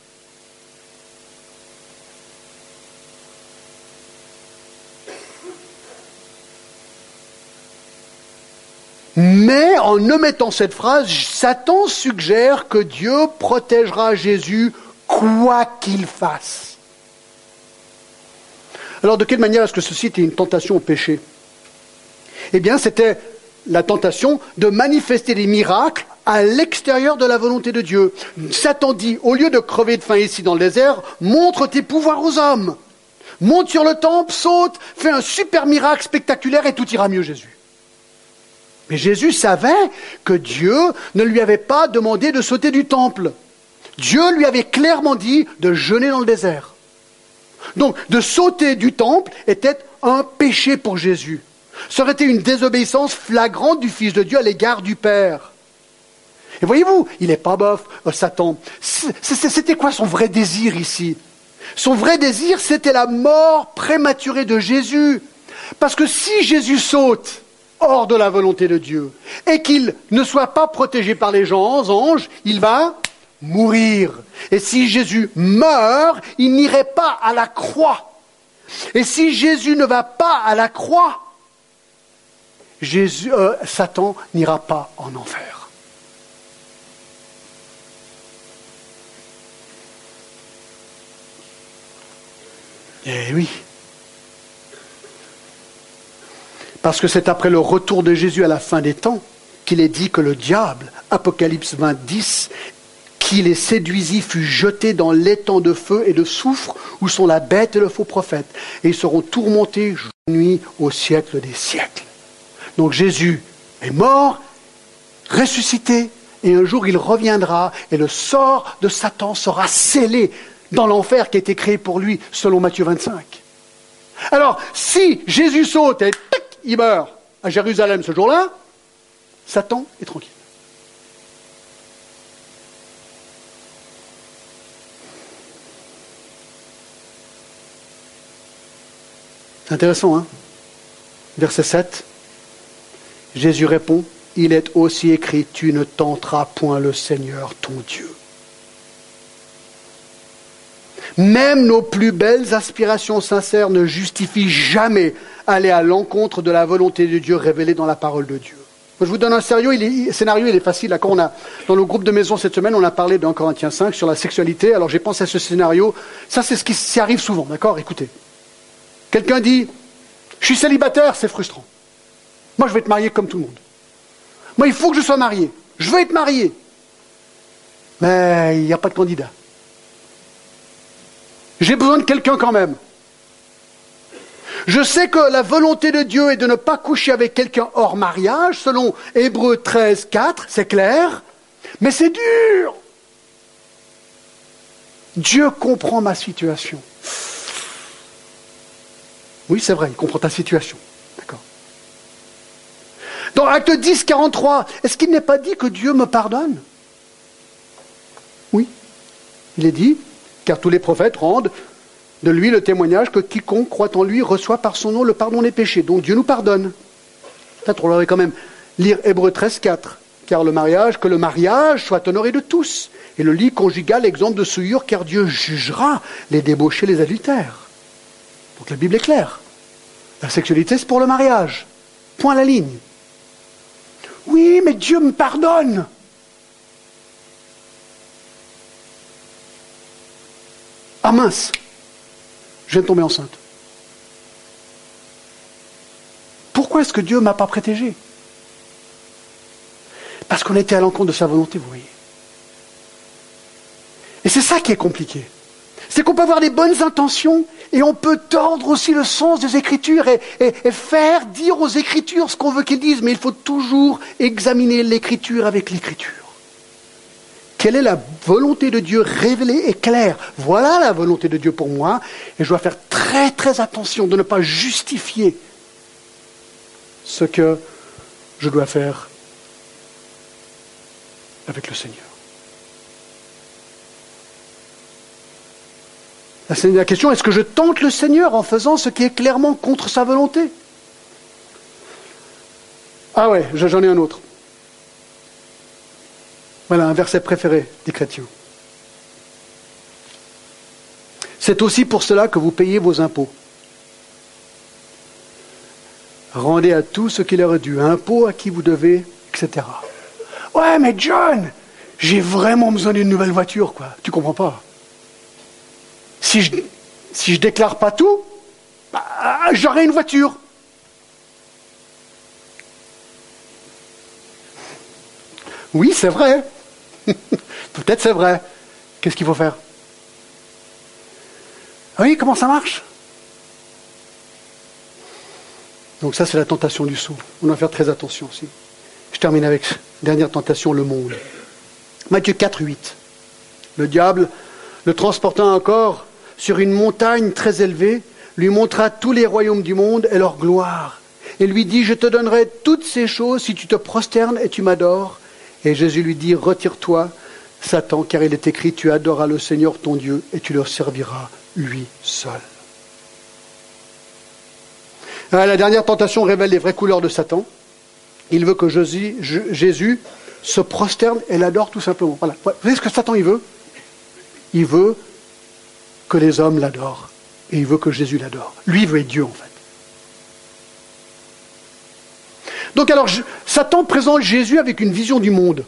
Mais en omettant cette phrase, Satan suggère que Dieu protégera Jésus quoi qu'il fasse. Alors de quelle manière est-ce que ceci était une tentation au péché? Eh bien, c'était la tentation de manifester des miracles à l'extérieur de la volonté de Dieu. Satan dit, au lieu de crever de faim ici dans le désert, montre tes pouvoirs aux hommes. Monte sur le temple, saute, fais un super miracle spectaculaire et tout ira mieux, Jésus. Mais Jésus savait que Dieu ne lui avait pas demandé de sauter du temple. Dieu lui avait clairement dit de jeûner dans le désert. Donc, de sauter du temple était un péché pour Jésus. Ça aurait été une désobéissance flagrante du Fils de Dieu à l'égard du Père. Et voyez-vous, il n'est pas bof, euh, Satan. C'était quoi son vrai désir ici? Son vrai désir, c'était la mort prématurée de Jésus. Parce que si Jésus saute hors de la volonté de Dieu, et qu'il ne soit pas protégé par les gens, anges, il va mourir. Et si Jésus meurt, il n'irait pas à la croix. Et si Jésus ne va pas à la croix, Jésus, euh, Satan n'ira pas en enfer. Eh oui. Parce que c'est après le retour de Jésus à la fin des temps qu'il est dit que le diable, Apocalypse vingt, dix, qui les séduisit fut jeté dans l'étang de feu et de soufre où sont la bête et le faux prophète. Et ils seront tourmentés jour et nuit au siècle des siècles. Donc Jésus est mort, ressuscité, et un jour il reviendra et le sort de Satan sera scellé dans l'enfer qui a été créé pour lui selon Matthieu vingt-cinq. Alors, si Jésus saute et tic, il meurt à Jérusalem ce jour-là, Satan est tranquille. C'est intéressant, hein? Verset sept. Jésus répond, il est aussi écrit, tu ne tenteras point le Seigneur ton Dieu. Même nos plus belles aspirations sincères ne justifient jamais aller à l'encontre de la volonté de Dieu révélée dans la parole de Dieu. Moi, je vous donne un sérieux, il est, scénario, il est facile. D'accord, on a, dans le groupe de maison cette semaine, on a parlé d'un Corinthiens cinq sur la sexualité. Alors j'ai pensé à ce scénario. Ça, c'est ce qui s'y arrive souvent. D'accord, écoutez. Quelqu'un dit, je suis célibataire, c'est frustrant. Moi, je vais être marié comme tout le monde. Moi, il faut que je sois marié. Je veux être marié. Mais il n'y a pas de candidat. J'ai besoin de quelqu'un quand même. Je sais que la volonté de Dieu est de ne pas coucher avec quelqu'un hors mariage, selon Hébreux treize, quatre, c'est clair, mais c'est dur. Dieu comprend ma situation. Oui, c'est vrai, il comprend ta situation. D'accord. Dans Acte dix, quarante-trois, est-ce qu'il n'est pas dit que Dieu me pardonne? Oui, il est dit, car tous les prophètes rendent de lui le témoignage que quiconque croit en lui reçoit par son nom le pardon des péchés. Donc Dieu nous pardonne. Peut-être on aurait quand même lire Hébreux treize, quatre. Car le mariage, que le mariage soit honoré de tous. Et le lit conjugal, exemple de souillure, car Dieu jugera les débauchés, les adultères. Donc la Bible est claire. La sexualité, c'est pour le mariage. Point à la ligne. Oui, mais Dieu me pardonne. Ah mince, je viens de tomber enceinte. Pourquoi est-ce que Dieu ne m'a pas protégé? Parce qu'on était à l'encontre de sa volonté, vous voyez. Et c'est ça qui est compliqué. C'est qu'on peut avoir des bonnes intentions et on peut tordre aussi le sens des Écritures et, et, et faire dire aux Écritures ce qu'on veut qu'ils disent. Mais il faut toujours examiner l'Écriture avec l'Écriture. Quelle est la volonté de Dieu révélée et claire? Voilà la volonté de Dieu pour moi. Et je dois faire très très attention de ne pas justifier ce que je dois faire avec le Seigneur. La question, est-ce que je tente le Seigneur en faisant ce qui est clairement contre sa volonté? Ah ouais, j'en ai un autre. Voilà un verset préféré des chrétiens. C'est aussi pour cela que vous payez vos impôts. Rendez à tout ce qui leur est dû, impôts à qui vous devez, et cetera. Ouais, mais John, j'ai vraiment besoin d'une nouvelle voiture, quoi. Tu comprends pas? Si je si je déclare pas tout, bah, j'aurai une voiture. Oui, c'est vrai. Peut-être c'est vrai. Qu'est-ce qu'il faut faire? Oui, comment ça marche? Donc ça, c'est la tentation du sceau. On doit faire très attention aussi. Je termine avec dernière tentation, le monde. Matthieu quatre, huit. Le diable, le transportant encore sur une montagne très élevée, lui montra tous les royaumes du monde et leur gloire. Et lui dit, je te donnerai toutes ces choses si tu te prosternes et tu m'adores. Et Jésus lui dit, retire-toi, Satan, car il est écrit, tu adoreras le Seigneur ton Dieu et tu leur serviras lui seul. Ah, la dernière tentation révèle les vraies couleurs de Satan. Il veut que Jésus, Jésus se prosterne et l'adore tout simplement. Voilà. Vous savez ce que Satan il veut? Il veut que les hommes l'adorent. Et il veut que Jésus l'adore. Lui veut être Dieu en fait. Donc alors, Satan présente Jésus avec une vision du monde.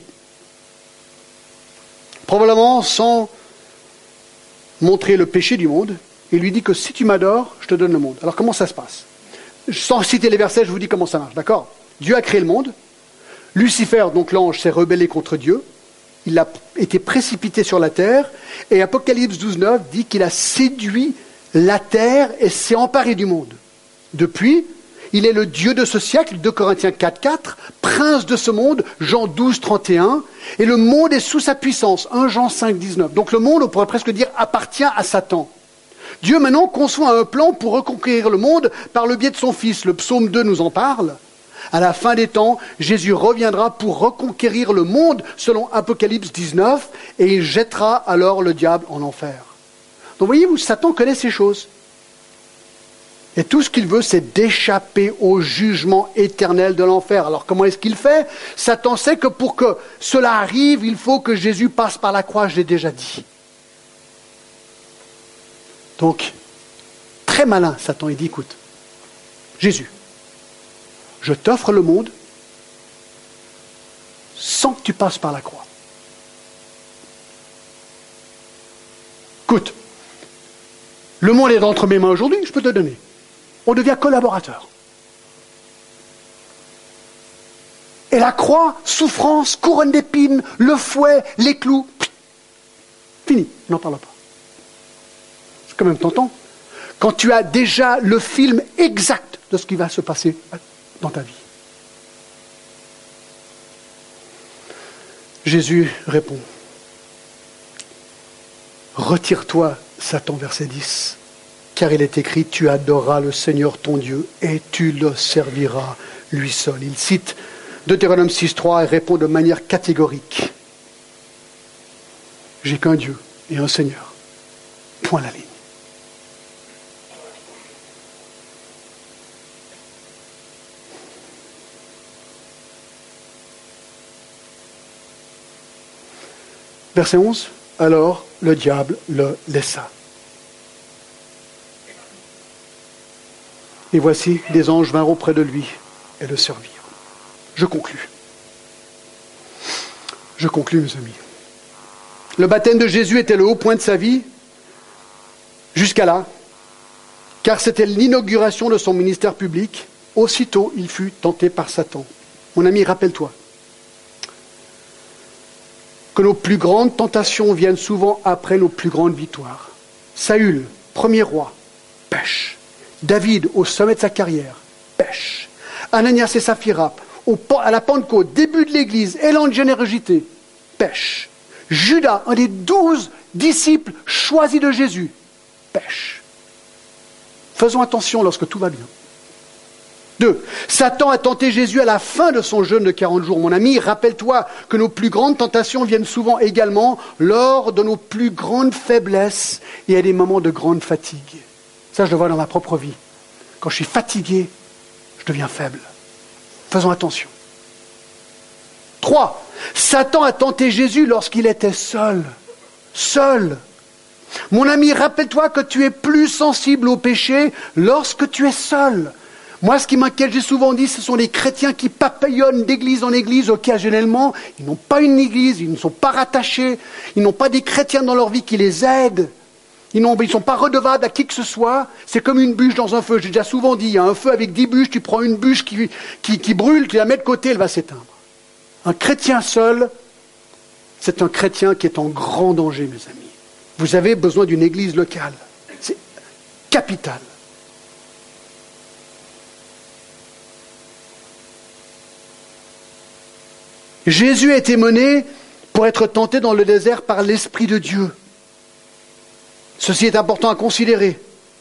Probablement sans montrer le péché du monde. Il lui dit que si tu m'adores, je te donne le monde. Alors comment ça se passe? Sans citer les versets, je vous dis comment ça marche, d'accord? Dieu a créé le monde. Lucifer, donc l'ange, s'est rebellé contre Dieu. Il a été précipité sur la terre. Et Apocalypse douze, neuf dit qu'il a séduit la terre et s'est emparé du monde. Depuis, il est le Dieu de ce siècle, deux Corinthiens quatre, quatre, prince de ce monde, Jean douze, trente et un, et le monde est sous sa puissance, un Jean cinq, dix-neuf. Donc le monde, on pourrait presque dire, appartient à Satan. Dieu maintenant conçoit un plan pour reconquérir le monde par le biais de son Fils. Le psaume deux nous en parle. À la fin des temps, Jésus reviendra pour reconquérir le monde, selon Apocalypse dix-neuf, et il jettera alors le diable en enfer. Donc voyez-vous, Satan connaît ces choses. Et tout ce qu'il veut, c'est d'échapper au jugement éternel de l'enfer. Alors comment est-ce qu'il fait? Satan sait que pour que cela arrive, il faut que Jésus passe par la croix, je l'ai déjà dit. Donc, très malin, Satan, il dit, écoute, Jésus, je t'offre le monde sans que tu passes par la croix. Écoute, le monde est entre mes mains aujourd'hui, je peux te donner. On devient collaborateur. Et la croix, souffrance, couronne d'épines, le fouet, les clous, fini, on n'en parle pas. C'est quand même tentant. Quand tu as déjà le film exact de ce qui va se passer dans ta vie. Jésus répond, retire-toi, Satan, verset dix, car il est écrit, tu adoreras le Seigneur ton Dieu et tu le serviras lui seul. Il cite Deutéronome six trois et répond de manière catégorique, j'ai qu'un Dieu et un Seigneur. Point la ligne. Verset onze, alors le diable le laissa. Et voici, des anges vinrent auprès de lui et le servirent. Je conclus. Je conclus, mes amis. Le baptême de Jésus était le haut point de sa vie, jusqu'à là, car c'était l'inauguration de son ministère public. Aussitôt, il fut tenté par Satan. Mon ami, rappelle-toi que nos plus grandes tentations viennent souvent après nos plus grandes victoires. Saül, premier roi, pêche. David, au sommet de sa carrière, pêche. Ananias et Saphira, au, à la Pentecôte, début de l'Église, élan de générosité, pêche. Judas, un des douze disciples choisis de Jésus, pêche. Faisons attention lorsque tout va bien. Deux, Satan a tenté Jésus à la fin de son jeûne de quarante jours. Mon ami, rappelle-toi que nos plus grandes tentations viennent souvent également lors de nos plus grandes faiblesses et à des moments de grande fatigue. Ça, je le vois dans ma propre vie. Quand je suis fatigué, je deviens faible. Faisons attention. Trois, Satan a tenté Jésus lorsqu'il était seul. Seul. Mon ami, rappelle-toi que tu es plus sensible au péché lorsque tu es seul. Moi, ce qui m'inquiète, j'ai souvent dit, ce sont les chrétiens qui papillonnent d'église en église occasionnellement. Ils n'ont pas une église, ils ne sont pas rattachés, ils n'ont pas des chrétiens dans leur vie qui les aident. Ils ne sont pas redevables à qui que ce soit. C'est comme une bûche dans un feu. J'ai déjà souvent dit, il y a un feu avec dix bûches, tu prends une bûche qui, qui, qui brûle, tu la mets de côté, elle va s'éteindre. Un chrétien seul, c'est un chrétien qui est en grand danger, mes amis. Vous avez besoin d'une église locale. C'est capital. Jésus a été mené pour être tenté dans le désert par l'Esprit de Dieu. Ceci est important à considérer.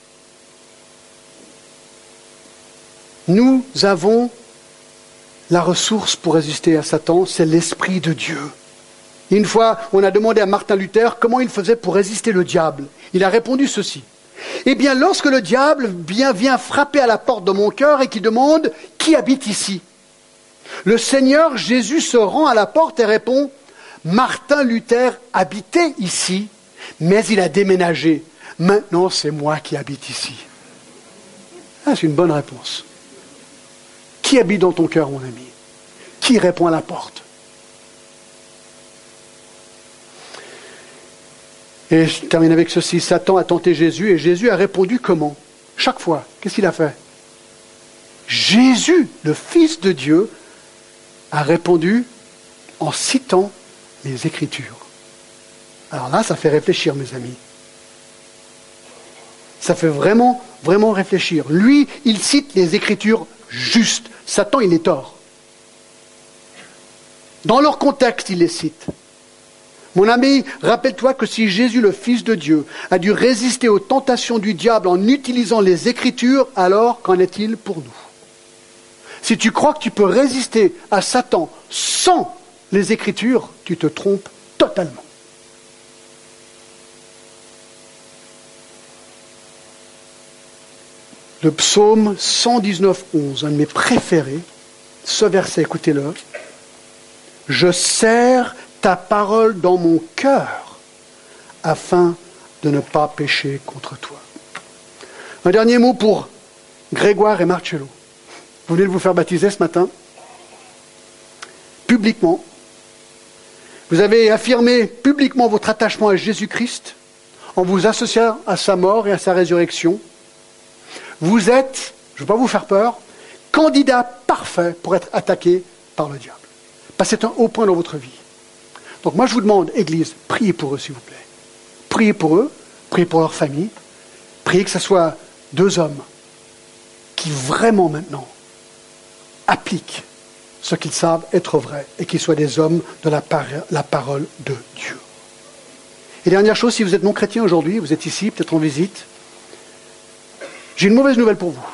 Nous avons la ressource pour résister à Satan, c'est l'Esprit de Dieu. Une fois, on a demandé à Martin Luther comment il faisait pour résister le diable. Il a répondu ceci. Eh bien, lorsque le diable vient, vient frapper à la porte de mon cœur et qu'il demande « Qui habite ici ?» Le Seigneur Jésus se rend à la porte et répond « Martin Luther habitait ici, mais il a déménagé. Maintenant, c'est moi qui habite ici. » Ah, c'est une bonne réponse. Qui habite dans ton cœur, mon ami? Qui répond à la porte? Et je termine avec ceci. Satan a tenté Jésus et Jésus a répondu comment? Chaque fois. Qu'est-ce qu'il a fait? Jésus, le Fils de Dieu, a répondu en citant les Écritures. Alors là, ça fait réfléchir, mes amis. Ça fait vraiment, vraiment réfléchir. Lui, il cite les Écritures justes. Satan, il est tort. Dans leur contexte, il les cite. Mon ami, rappelle-toi que si Jésus, le Fils de Dieu, a dû résister aux tentations du diable en utilisant les Écritures, alors qu'en est-il pour nous? Si tu crois que tu peux résister à Satan sans les Écritures, tu te trompes totalement. Le psaume cent dix-neuf, onze, un de mes préférés, ce verset, écoutez-le. « Je serre ta parole dans mon cœur afin de ne pas pécher contre toi. » Un dernier mot pour Grégoire et Marcello, vous venez de vous faire baptiser ce matin, publiquement. Vous avez affirmé publiquement votre attachement à Jésus-Christ en vous associant à sa mort et à sa résurrection. Vous êtes, je ne veux pas vous faire peur, candidat parfait pour être attaqué par le diable. Parce que c'est un haut point dans votre vie. Donc moi je vous demande, Église, priez pour eux s'il vous plaît. Priez pour eux, priez pour leur famille, priez que ce soit deux hommes qui vraiment maintenant appliquent ce qu'ils savent être vrai et qu'ils soient des hommes de la, par- la parole de Dieu. Et dernière chose, si vous êtes non chrétien aujourd'hui, vous êtes ici, peut-être en visite, j'ai une mauvaise nouvelle pour vous.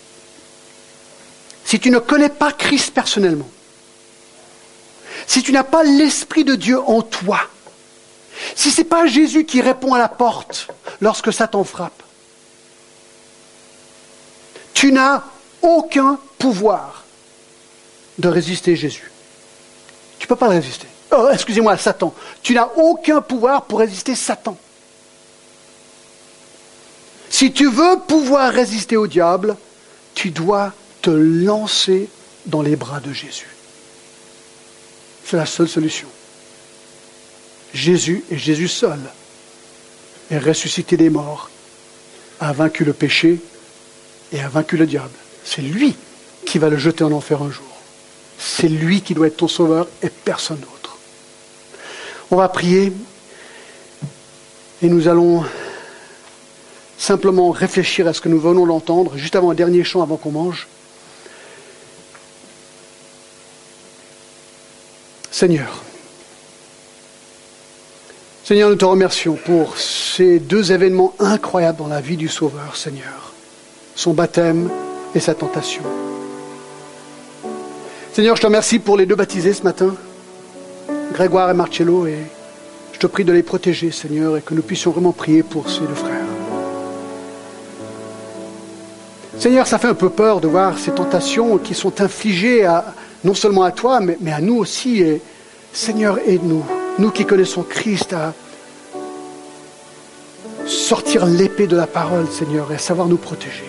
Si tu ne connais pas Christ personnellement, si tu n'as pas l'Esprit de Dieu en toi, si ce n'est pas Jésus qui répond à la porte lorsque Satan frappe, tu n'as aucun pouvoir de résister Jésus. Tu ne peux pas le résister. Oh, excusez-moi, Satan. Tu n'as aucun pouvoir pour résister Satan. Si tu veux pouvoir résister au diable, tu dois te lancer dans les bras de Jésus. C'est la seule solution. Jésus et Jésus seul est ressuscité des morts, a vaincu le péché et a vaincu le diable. C'est lui qui va le jeter en enfer un jour. C'est lui qui doit être ton sauveur et personne d'autre. On va prier et nous allons simplement réfléchir à ce que nous venons d'entendre, juste avant un dernier chant avant qu'on mange. Seigneur, Seigneur, nous te remercions pour ces deux événements incroyables dans la vie du Sauveur, Seigneur. Son baptême et sa tentation. Seigneur, je te remercie pour les deux baptisés ce matin, Grégoire et Marcello, et je te prie de les protéger, Seigneur, et que nous puissions vraiment prier pour ces deux frères. Seigneur, ça fait un peu peur de voir ces tentations qui sont infligées à, non seulement à toi, mais, mais à nous aussi. Et Seigneur, aide-nous, nous qui connaissons Christ, à sortir l'épée de la parole, Seigneur, et à savoir nous protéger.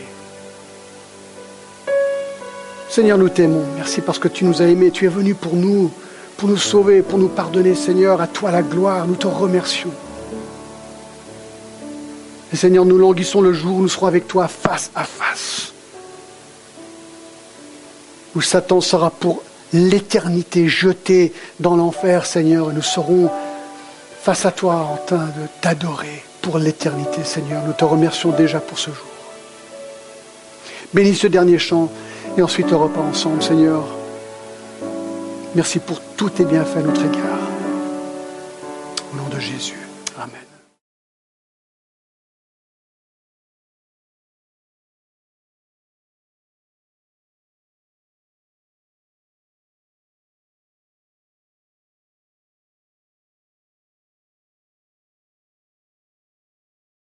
Seigneur, nous t'aimons. Merci parce que tu nous as aimés. Tu es venu pour nous, pour nous sauver, pour nous pardonner, Seigneur. À toi la gloire. Nous te remercions. Et Seigneur, nous languissons le jour où nous serons avec toi face à face. Où Satan sera pour l'éternité jeté dans l'enfer, Seigneur. Et nous serons face à toi en train de t'adorer pour l'éternité, Seigneur. Nous te remercions déjà pour ce jour. Bénis ce dernier chant. Et ensuite, le repas ensemble, Seigneur. Merci pour tous tes bienfaits à notre égard. Au nom de Jésus. Amen.